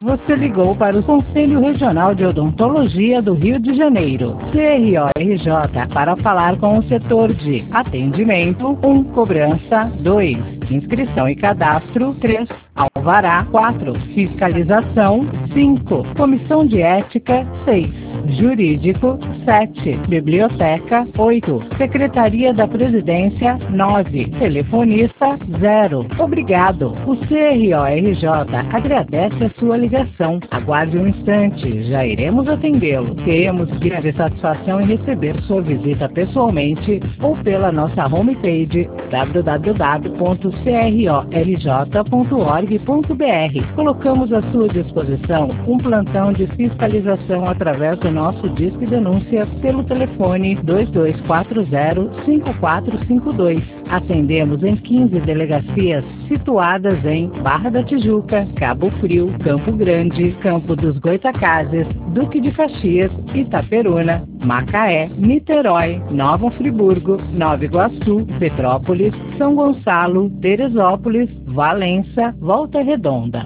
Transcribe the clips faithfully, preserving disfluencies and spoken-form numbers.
Você ligou para o Conselho Regional de Odontologia do Rio de Janeiro, C R O R J, para falar com o setor de atendimento, um, cobrança, dois, inscrição e cadastro, três, alvará, quatro, fiscalização, cinco, comissão de ética, seis, jurídico, sete, biblioteca, oito, secretaria da presidência, nove, telefonista, zero. Obrigado. O C R O R J agradece a sua ligação. Aguarde um instante, já iremos atendê-lo. Teremos grande satisfação em receber sua visita pessoalmente ou pela nossa homepage w w w ponto c r o r j ponto org ponto b r. Colocamos à sua disposição um plantão de fiscalização através do nosso Disque Denúncia pelo telefone dois dois quatro zero, cinco quatro cinco dois. Atendemos em quinze delegacias situadas em Barra da Tijuca, Cabo Frio, Campo Grande, Campo dos Goitacazes, Duque de Caxias, Itaperuna, Macaé, Niterói, Nova Friburgo, Nova Iguaçu, Petrópolis, São Gonçalo, Teresópolis, Valença, Volta Redonda.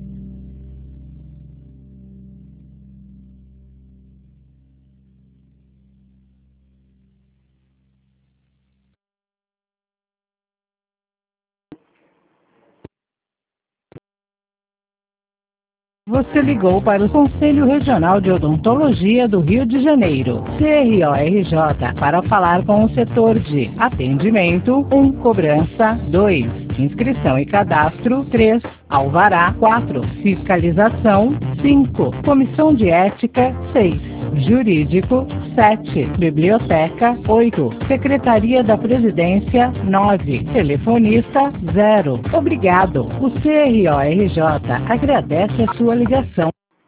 Você ligou para o Conselho Regional de Odontologia do Rio de Janeiro, C R O R J, para falar com o setor de atendimento, um, cobrança, dois, inscrição e cadastro, três, alvará, quatro, fiscalização, cinco, comissão de ética, seis, jurídico, sete, biblioteca, oito, secretaria da presidência, nove, telefonista, zero. Obrigado. O C R O R J agradece a sua ligação.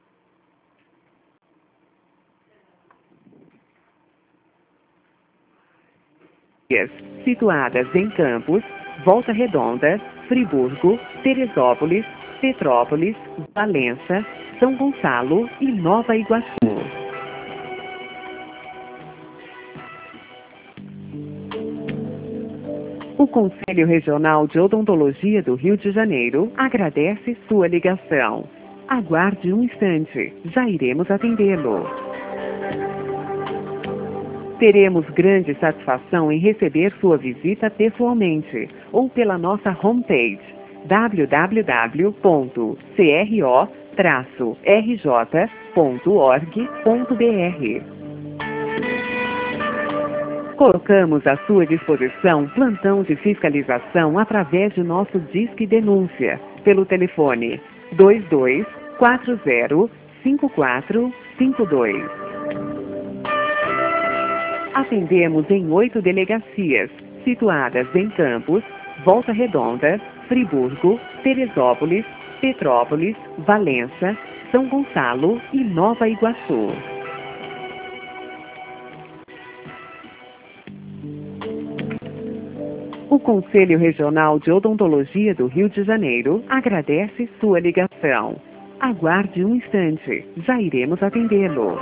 Situadas em Campos, Volta Redonda, Friburgo, Teresópolis, Petrópolis, Valença, São Gonçalo e Nova Iguaçu. O Conselho Regional de Odontologia do Rio de Janeiro agradece sua ligação. Aguarde um instante, já iremos atendê-lo. Teremos grande satisfação em receber sua visita pessoalmente ou pela nossa homepage w w w ponto c r o r j ponto org ponto b r. Colocamos à sua disposição plantão de fiscalização através de nosso Disque Denúncia, pelo telefone dois dois quatro zero, cinco quatro cinco dois. Atendemos em oito delegacias, situadas em Campos, Volta Redonda, Friburgo, Teresópolis, Petrópolis, Valença, São Gonçalo e Nova Iguaçu. O Conselho Regional de Odontologia do Rio de Janeiro agradece sua ligação. Aguarde um instante, já iremos atendê-lo.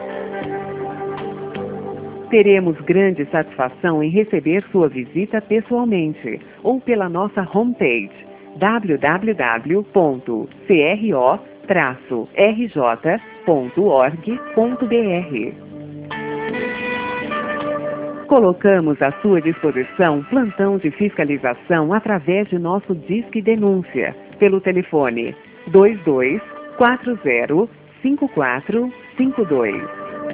Teremos grande satisfação em receber sua visita pessoalmente ou pela nossa homepage w w w ponto c r o r j ponto org ponto b r. Colocamos à sua disposição plantão de fiscalização através de nosso Disque Denúncia, pelo telefone dois dois quatro zero, cinco quatro cinco dois.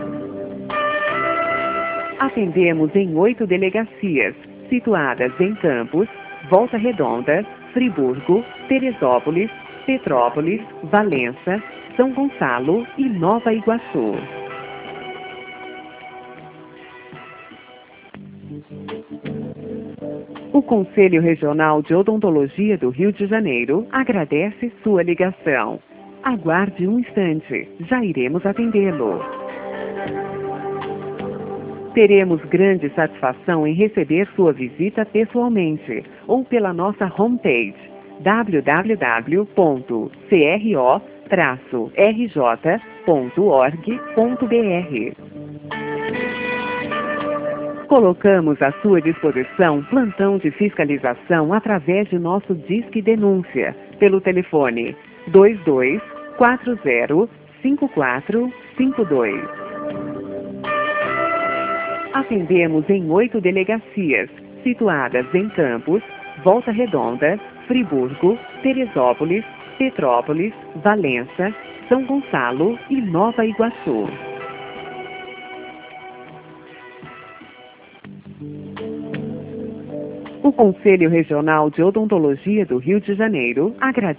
Atendemos em oito delegacias, situadas em Campos, Volta Redonda, Friburgo, Teresópolis, Petrópolis, Valença, São Gonçalo e Nova Iguaçu. O Conselho Regional de Odontologia do Rio de Janeiro agradece sua ligação. Aguarde um instante, já iremos atendê-lo. Teremos grande satisfação em receber sua visita pessoalmente ou pela nossa homepage w w w ponto c r o r j ponto org ponto b r. Colocamos à sua disposição plantão de fiscalização através de nosso Disque Denúncia, pelo telefone dois dois quatro zero cinco quatro cinco dois. Atendemos em oito delegacias, situadas em Campos, Volta Redonda, Friburgo, Teresópolis, Petrópolis, Valença, São Gonçalo e Nova Iguaçu. O Conselho Regional de Odontologia do Rio de Janeiro agradece